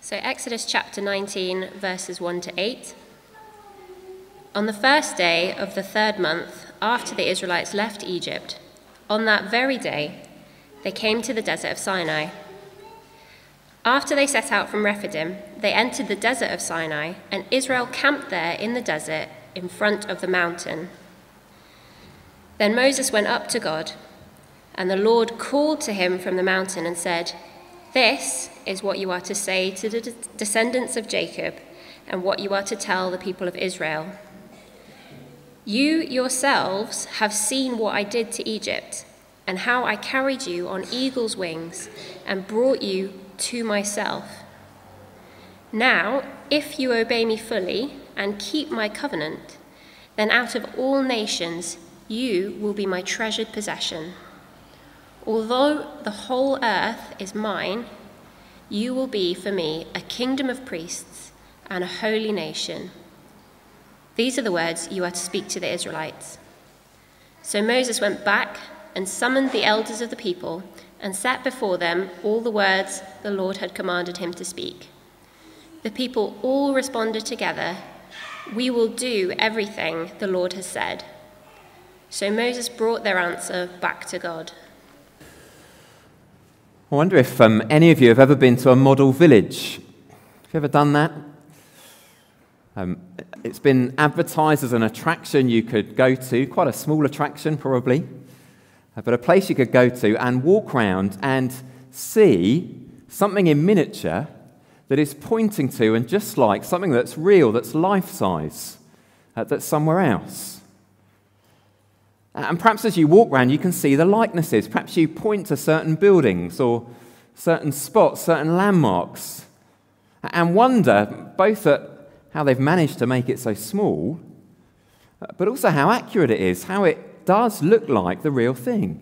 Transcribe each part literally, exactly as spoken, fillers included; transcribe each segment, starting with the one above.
So Exodus chapter nineteen, verses one to eight. On the first day of the third month, after the Israelites left Egypt, on that very day, they came to the desert of Sinai. After they set out from Rephidim, they entered the desert of Sinai, and Israel camped there in the desert in front of the mountain. Then Moses went up to God, and the Lord called to him from the mountain and said, "This is what you are to say to the descendants of Jacob, and what you are to tell the people of Israel. You yourselves have seen what I did to Egypt, and how I carried you on eagle's wings and brought you to myself. Now, if you obey me fully and keep my covenant, then out of all nations you will be my treasured possession. Although the whole earth is mine, you will be for me a kingdom of priests and a holy nation. These are the words you are to speak to the Israelites." So Moses went back and summoned the elders of the people and set before them all the words the Lord had commanded him to speak. The people all responded together, "We will do everything the Lord has said." So Moses brought their answer back to God. I wonder if um, any of you have ever been to a model village. Have you ever done that? Um, it's been advertised as an attraction you could go to, quite a small attraction probably, uh, but a place you could go to and walk around and see something in miniature that is pointing to and just like something that's real, that's life-size, uh, that's somewhere else. And perhaps as you walk around, you can see the likenesses. Perhaps you point to certain buildings or certain spots, certain landmarks, and wonder both at how they've managed to make it so small, but also how accurate it is, how it does look like the real thing.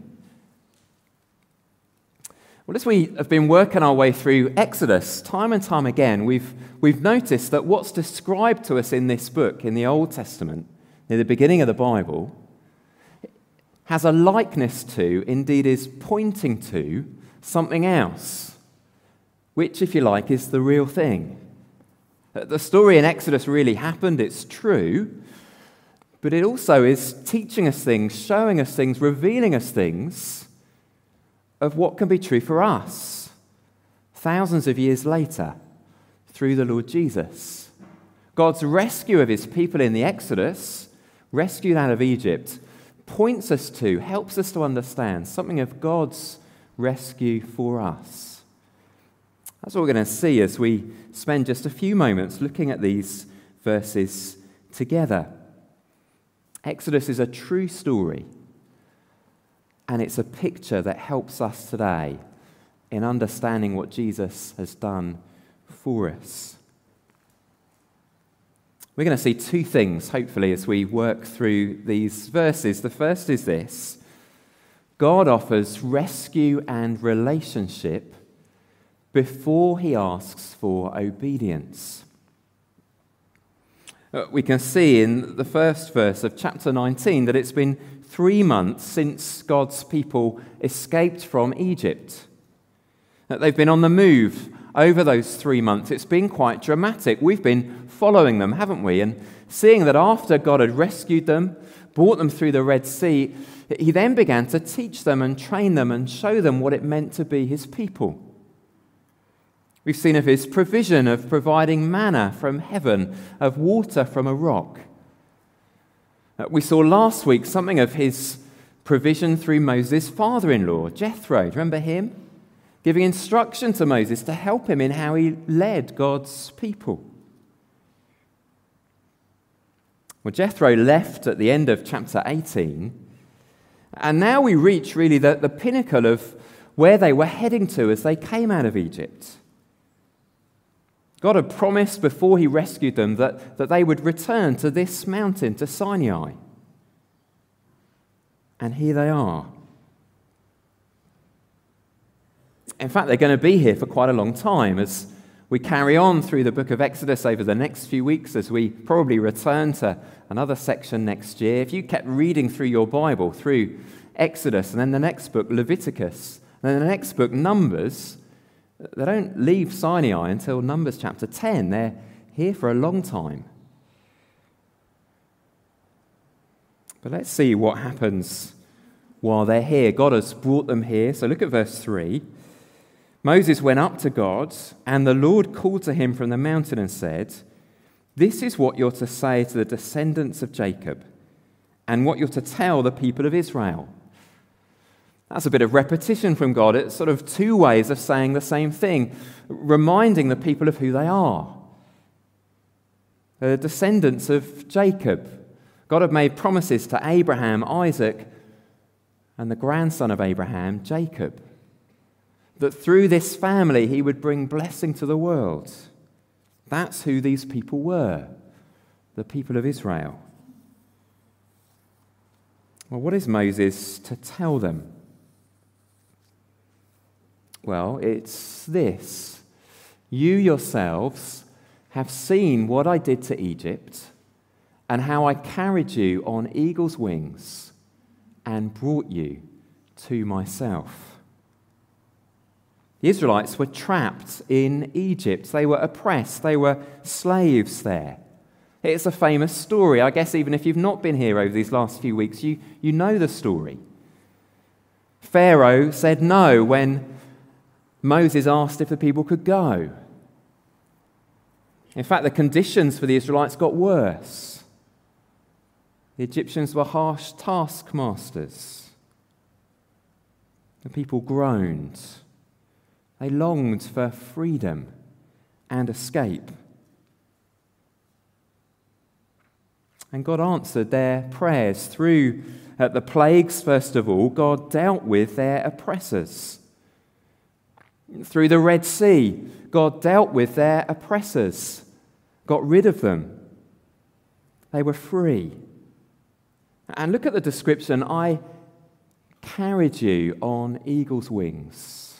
Well, as we have been working our way through Exodus, time and time again, we've, we've noticed that what's described to us in this book, in the Old Testament, near the beginning of the Bible, has a likeness to, indeed is pointing to, something else, which, if you like, is the real thing. The story in Exodus really happened, it's true, but it also is teaching us things, showing us things, revealing us things of what can be true for us thousands of years later through the Lord Jesus. God's rescue of his people in the Exodus, rescued out of Egypt, points us to, helps us to understand something of God's rescue for us. That's what we're going to see as we spend just a few moments looking at these verses together. Exodus is a true story, and it's a picture that helps us today in understanding what Jesus has done for us. We're going to see two things, hopefully, as we work through these verses. The first is this: God offers rescue and relationship before he asks for obedience. We can see in the first verse of chapter nineteen that it's been three months since God's people escaped from Egypt. That they've been on the move over those three months. It's been quite dramatic. We've been following them, haven't we? And seeing that after God had rescued them, brought them through the Red Sea, he then began to teach them and train them and show them what it meant to be his people. We've seen of his provision of providing manna from heaven, of water from a rock. We saw last week something of his provision through Moses' father-in-law, Jethro. Do you remember him? Giving instruction to Moses to help him in how he led God's people. Well, Jethro left at the end of chapter eighteen, and now we reach really the, the pinnacle of where they were heading to as they came out of Egypt. God had promised before he rescued them that, that they would return to this mountain, to Sinai. And here they are. In fact, they're going to be here for quite a long time as we carry on through the book of Exodus over the next few weeks, as we probably return to another section next year. If you kept reading through your Bible, through Exodus, and then the next book, Leviticus, and then the next book, Numbers, They don't leave Sinai until Numbers chapter ten. They're here for a long time. But let's see what happens while they're here. God has brought them here. So look at verse three. Moses went up to God, and the Lord called to him from the mountain and said, "This is what you're to say to the descendants of Jacob, and what you're to tell the people of Israel." That's a bit of repetition from God. It's sort of two ways of saying the same thing, reminding the people of who they are. The descendants of Jacob. God had made promises to Abraham, Isaac, and the grandson of Abraham, Jacob, that through this family he would bring blessing to the world. That's who these people were, the people of Israel. Well, what is Moses to tell them? Well, it's this. You yourselves have seen what I did to Egypt, and how I carried you on eagle's wings and brought you to myself. The Israelites were trapped in Egypt. They were oppressed. They were slaves there. It's a famous story. I guess even if you've not been here over these last few weeks, you, you know the story. Pharaoh said no when Moses asked if the people could go. In fact, the conditions for the Israelites got worse. The Egyptians were harsh taskmasters. The people groaned. They longed for freedom and escape. And God answered their prayers through uh, the plagues, first of all. God dealt with their oppressors. Through the Red Sea, God dealt with their oppressors, got rid of them. They were free. And look at the description, I carried you on eagle's wings.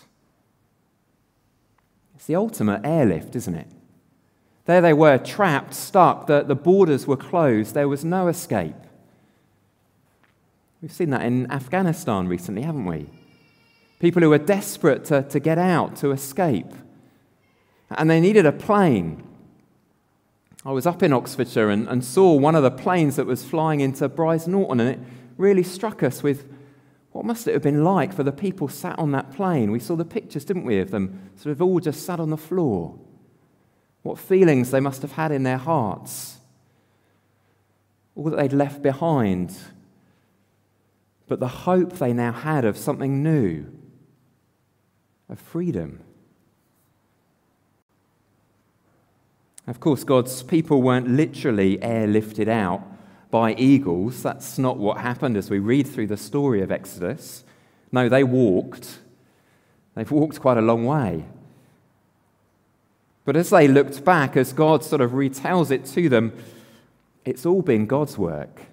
It's the ultimate airlift, isn't it? There they were, trapped, stuck, the, the borders were closed, there was no escape. We've seen that in Afghanistan recently, haven't we? People who were desperate to, to get out, to escape. And they needed a plane. I was up in Oxfordshire and, and saw one of the planes that was flying into Brize Norton, and it really struck us with what must it have been like for the people sat on that plane. We saw the pictures, didn't we, of them sort of all just sat on the floor. What feelings they must have had in their hearts. All that they'd left behind. But the hope they now had of something new, of freedom. Of course, God's people weren't literally airlifted out by eagles. That's not what happened as we read through the story of Exodus. No, they walked. They've walked quite a long way. But as they looked back, as God sort of retells it to them, it's all been God's work.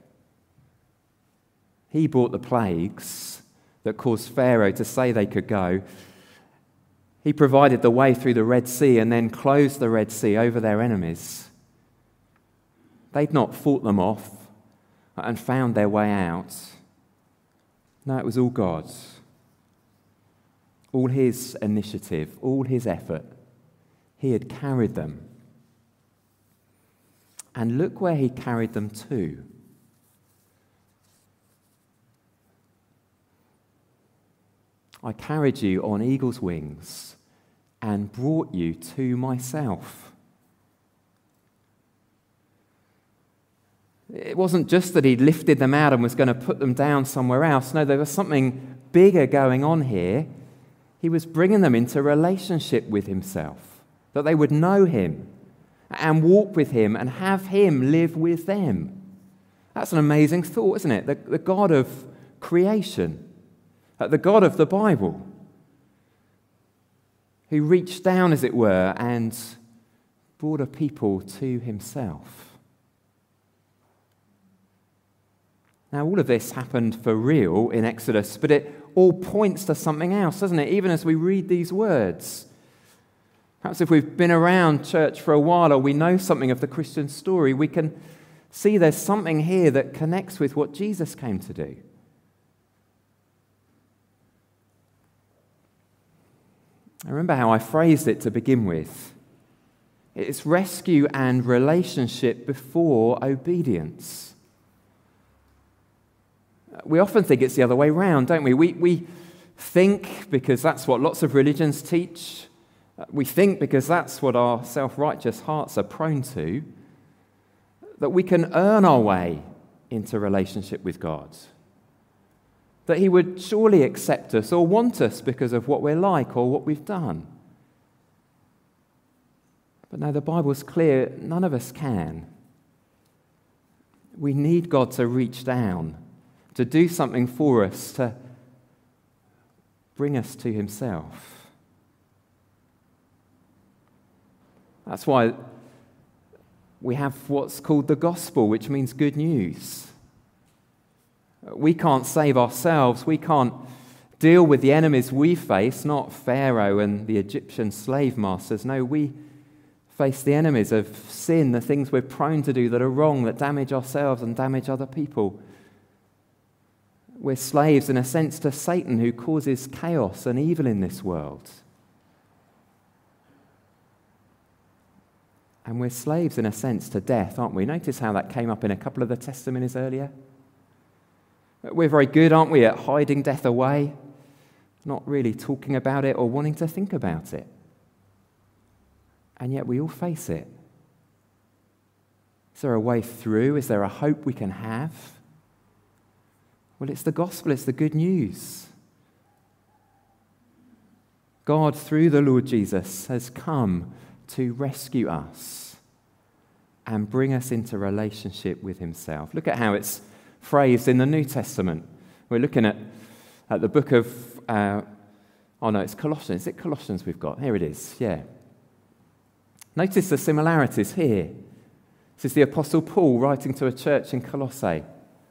He brought the plagues that caused Pharaoh to say they could go. He provided the way through the Red Sea and then closed the Red Sea over their enemies. They'd not fought them off and found their way out. No, it was all God's. All his initiative, all his effort. He had carried them. And look where he carried them to. I carried you on eagle's wings and brought you to myself. It wasn't just that he'd lifted them out and was going to put them down somewhere else. No, there was something bigger going on here. He was bringing them into relationship with himself, that they would know him and walk with him and have him live with them. That's an amazing thought, isn't it? The, the God of creation, the God of the Bible, who reached down, as it were, and brought a people to himself. Now, all of this happened for real in Exodus, but it all points to something else, doesn't it? Even as we read these words. Perhaps if we've been around church for a while or we know something of the Christian story, we can see there's something here that connects with what Jesus came to do. I remember how I phrased it to begin with. It's rescue and relationship before obedience. We often think it's the other way round, don't we? We, we think, because that's what lots of religions teach, we think because that's what our self-righteous hearts are prone to, that we can earn our way into relationship with God. That he would surely accept us or want us because of what we're like or what we've done. But no, the Bible's clear, none of us can. We need God to reach down, to do something for us, to bring us to himself. That's why we have what's called the gospel, which means good news. We can't save ourselves. We can't deal with the enemies we face, not Pharaoh and the Egyptian slave masters. No, we face the enemies of sin, the things we're prone to do that are wrong, that damage ourselves and damage other people. We're slaves, in a sense, to Satan, who causes chaos and evil in this world. And we're slaves, in a sense, to death, aren't we? Notice how that came up in a couple of the testimonies earlier. We're very good, aren't we, at hiding death away, not really talking about it or wanting to think about it. And yet we all face it. Is there a way through? Is there a hope we can have? Well, it's the gospel, it's the good news. God, through the Lord Jesus, has come to rescue us and bring us into relationship with himself. Look at how it's phrased in the New Testament. We're looking at, at the book of, uh, oh no, it's Colossians. Is it Colossians we've got? Here it is, yeah. Notice the similarities here. This is the Apostle Paul writing to a church in Colossae.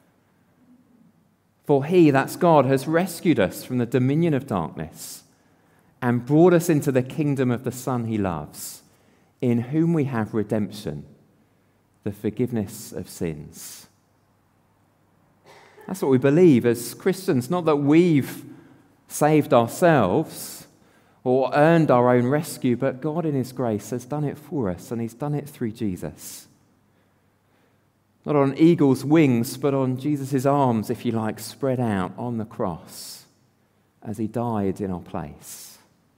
For he, that's God, has rescued us from the dominion of darkness and brought us into the kingdom of the Son he loves, in whom we have redemption, the forgiveness of sins. That's what we believe as Christians, not that we've saved ourselves or earned our own rescue, but God in his grace has done it for us, and he's done it through Jesus. Not on eagle's wings, but on Jesus' arms, if you like, spread out on the cross as he died in our place.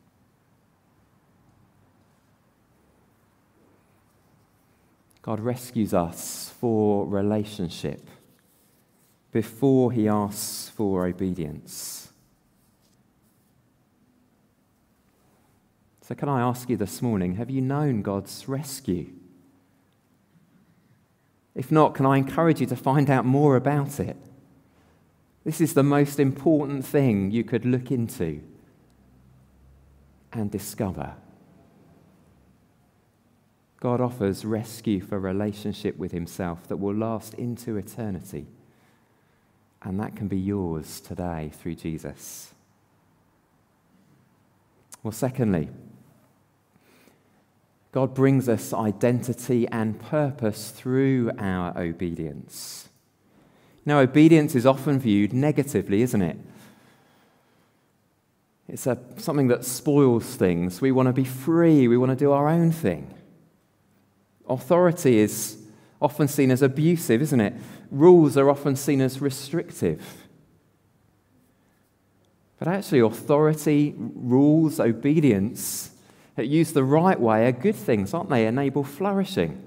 God rescues us for relationship before he asks for obedience. So can I ask you this morning, have you known God's rescue? If not, can I encourage you to find out more about it? This is the most important thing you could look into and discover. God offers rescue for relationship with himself that will last into eternity. And that can be yours today through Jesus. Well, secondly, God brings us identity and purpose through our obedience. Now, obedience is often viewed negatively, isn't it? It's a, something that spoils things. We want to be free. We want to do our own thing. Authority is often seen as abusive, isn't it? Rules are often seen as restrictive. But actually, authority, rules, obedience, used the right way, are good things, aren't they? Enable flourishing.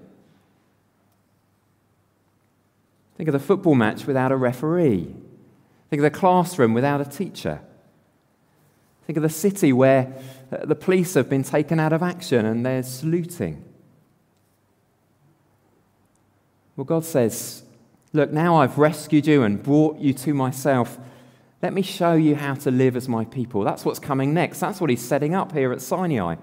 Think of the football match without a referee. Think of the classroom without a teacher. Think of the city where the police have been taken out of action and there's looting. Well, God says, look, now I've rescued you and brought you to myself. Let me show you how to live as my people. That's what's coming next. That's what he's setting up here at Sinai.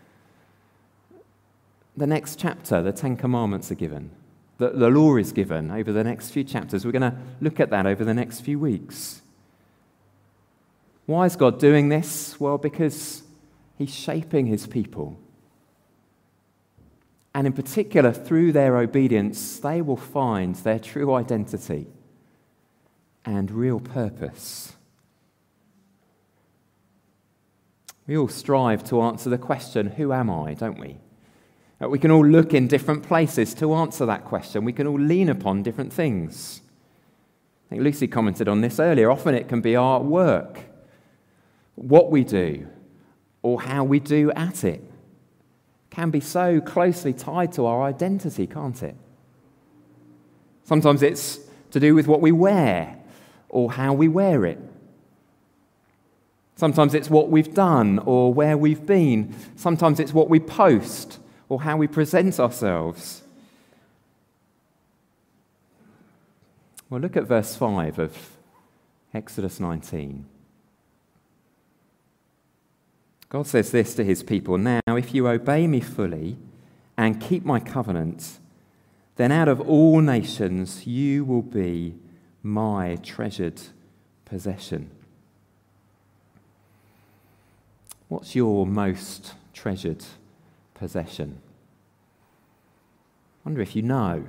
The next chapter, the Ten Commandments are given. The, the law is given over the next few chapters. We're going to look at that over the next few weeks. Why is God doing this? Well, because he's shaping his people. And in particular, through their obedience, they will find their true identity and real purpose. We all strive to answer the question, who am I, don't we? We can all look in different places to answer that question. We can all lean upon different things. I think Lucy commented on this earlier. Often it can be our work, what we do, or how we do at it. Can be so closely tied to our identity, can't it? Sometimes it's to do with what we wear or how we wear it. Sometimes it's what we've done or where we've been. Sometimes it's what we post or how we present ourselves. Well, look at verse five of Exodus nineteen. God says this to his people, "Now, if you obey me fully and keep my covenant, then out of all nations you will be my treasured possession." What's your most treasured possession? I wonder if you know.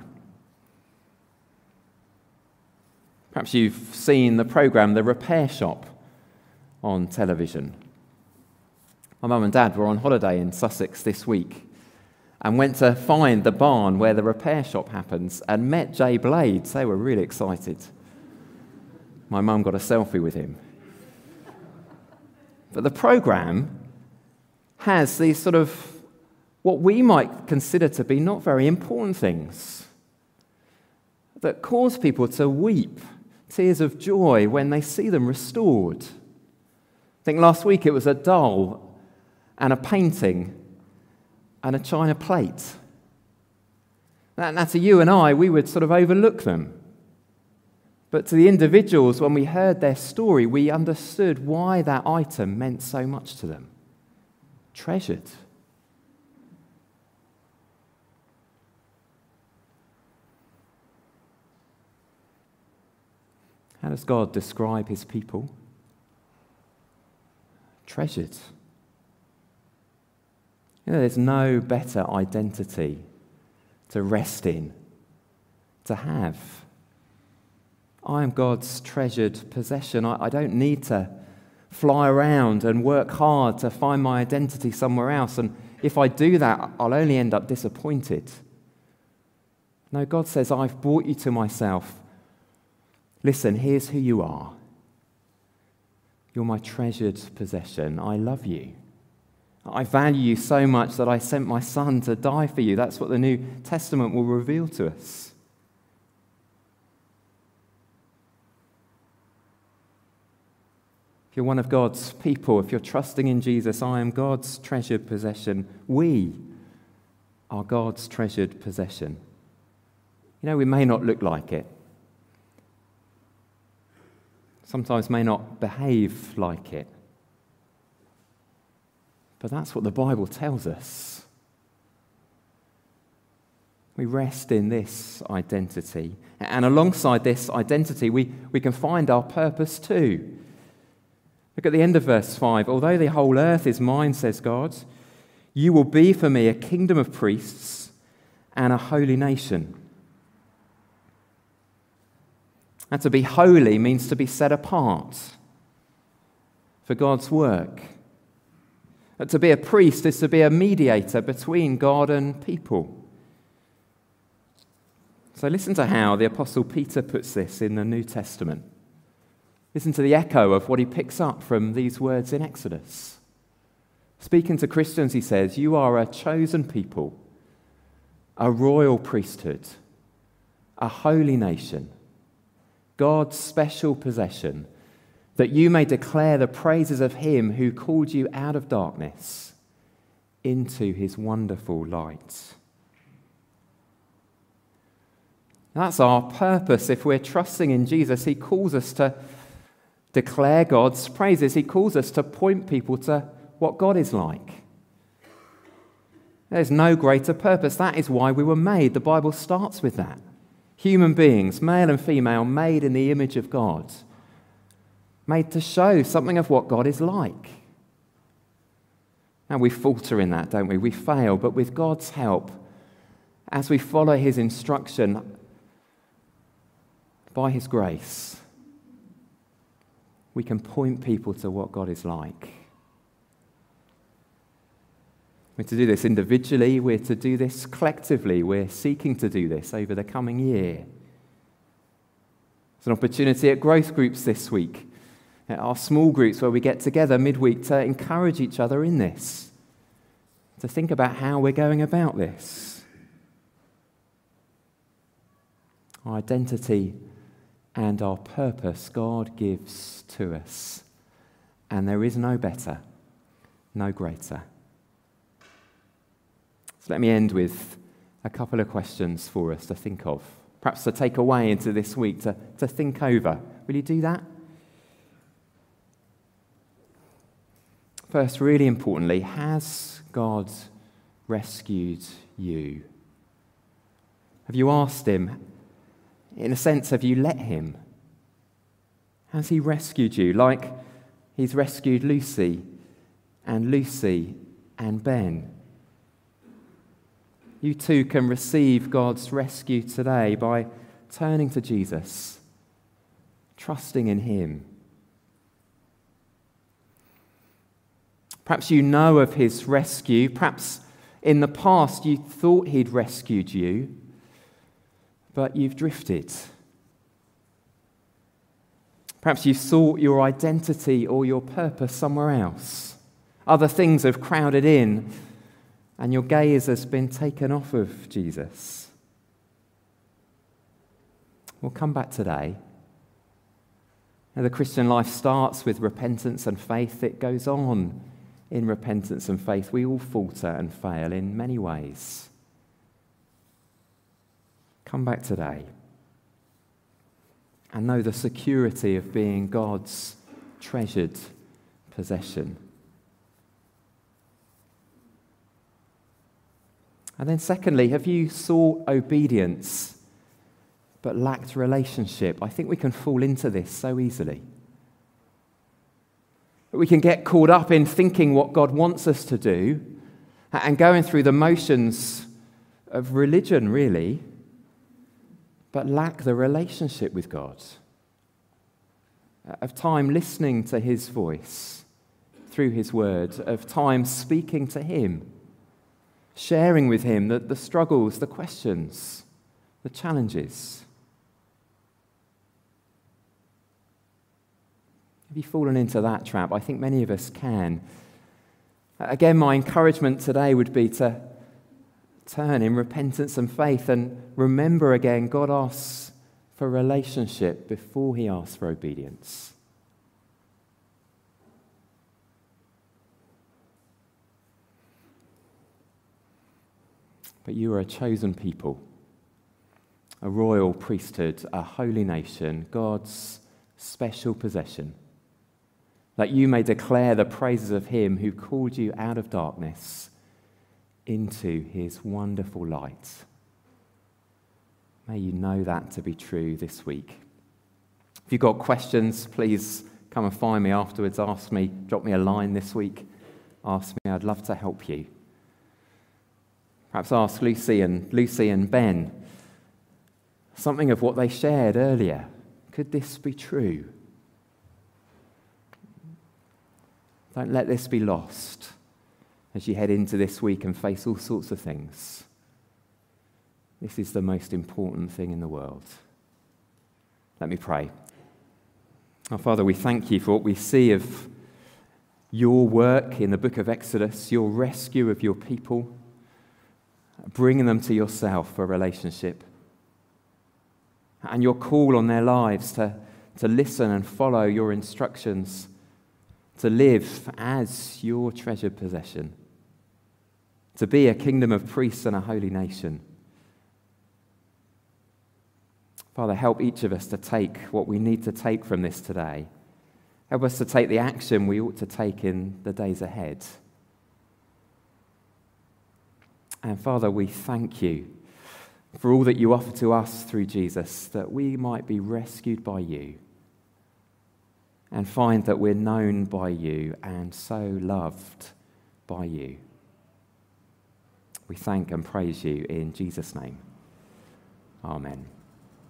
Perhaps you've seen the programme The Repair Shop on television. My mum and dad were on holiday in Sussex this week and went to find the barn where the repair shop happens and met Jay Blades. They were really excited. My mum got a selfie with him. But the programme has these sort of what we might consider to be not very important things that cause people to weep tears of joy when they see them restored. I think last week it was a doll and a painting and a china plate. Now, to you and I, we would sort of overlook them. But to the individuals, when we heard their story, we understood why that item meant so much to them. Treasured. How does God describe his people? Treasured. You know, there's no better identity to rest in, to have. I am God's treasured possession. I, I don't need to fly around and work hard to find my identity somewhere else. And if I do that, I'll only end up disappointed. No, God says, I've brought you to myself. Listen, here's who you are. You're my treasured possession. I love you. I value you so much that I sent my son to die for you. That's what the New Testament will reveal to us. If you're one of God's people, if you're trusting in Jesus, I am God's treasured possession. We are God's treasured possession. You know, we may not look like it. Sometimes may not behave like it. But that's what the Bible tells us. We rest in this identity. And alongside this identity, we, we can find our purpose too. Look at the end of verse five. Although the whole earth is mine, says God, you will be for me a kingdom of priests and a holy nation. And to be holy means to be set apart for God's work. And to be a priest is to be a mediator between God and people. So listen to how the Apostle Peter puts this in the New Testament. Listen to the echo of what he picks up from these words in Exodus. Speaking to Christians, he says, you are a chosen people, a royal priesthood, a holy nation, God's special possession, that you may declare the praises of him who called you out of darkness into his wonderful light. That's our purpose. If we're trusting in Jesus, he calls us to declare God's praises. He calls us to point people to what God is like. There's no greater purpose. That is why we were made. The Bible starts with that. Human beings, male and female, made in the image of God. Made to show something of what God is like. And we falter in that, don't we? We fail, but with God's help, as we follow his instruction, by his grace, we can point people to what God is like. We're to do this individually, we're to do this collectively, we're seeking to do this over the coming year. It's an opportunity at growth groups this week, at our small groups where we get together midweek to encourage each other in this, to think about how we're going about this. Our identity and our purpose God gives to us, and there is no better, no greater. So let me end with a couple of questions for us to think of, perhaps to take away into this week, to, to think over. Will you do that? First, really importantly, has God rescued you? Have you asked him? In a sense, have you let him? Has he rescued you like he's rescued Lucy and Lucy and Ben? You too can receive God's rescue today by turning to Jesus, trusting in him. Perhaps you know of his rescue. Perhaps in the past you thought he'd rescued you, but you've drifted. Perhaps you sought your identity or your purpose somewhere else. Other things have crowded in, and your gaze has been taken off of Jesus. Well, come back today. Now, the Christian life starts with repentance and faith. It goes on in repentance and faith. We all falter and fail in many ways. Come back today and know the security of being God's treasured possession. And then secondly, have you sought obedience but lacked relationship? I think we can fall into this so easily. We can get caught up in thinking what God wants us to do and going through the motions of religion, really, but lack the relationship with God, of time listening to his voice through his word, of time speaking to him, sharing with him the, the struggles, the questions, the challenges. Have you fallen into that trap? I think many of us can. Again, my encouragement today would be to turn in repentance and faith and remember again, God asks for relationship before he asks for obedience. But you are a chosen people, a royal priesthood, a holy nation, God's special possession, that you may declare the praises of him who called you out of darkness into his wonderful light. May you know that to be true this week. If you've got questions, please come and find me afterwards. Ask me, drop me a line this week. Ask me, I'd love to help you. Perhaps ask Lucy and Lucy and Ben something of what they shared earlier. Could this be true? Don't let this be lost as you head into this week and face all sorts of things. This is the most important thing in the world. Let me pray. Our Father, we thank you for what we see of your work in the book of Exodus, your rescue of your people, bringing them to yourself for a relationship, and your call on their lives to, to listen and follow your instructions, to live as your treasured possession, to be a kingdom of priests and a holy nation. Father, help each of us to take what we need to take from this today. Help us to take the action we ought to take in the days ahead. And Father, we thank you for all that you offer to us through Jesus, that we might be rescued by you and find that we're known by you and so loved by you. We thank and praise you in Jesus' name. Amen.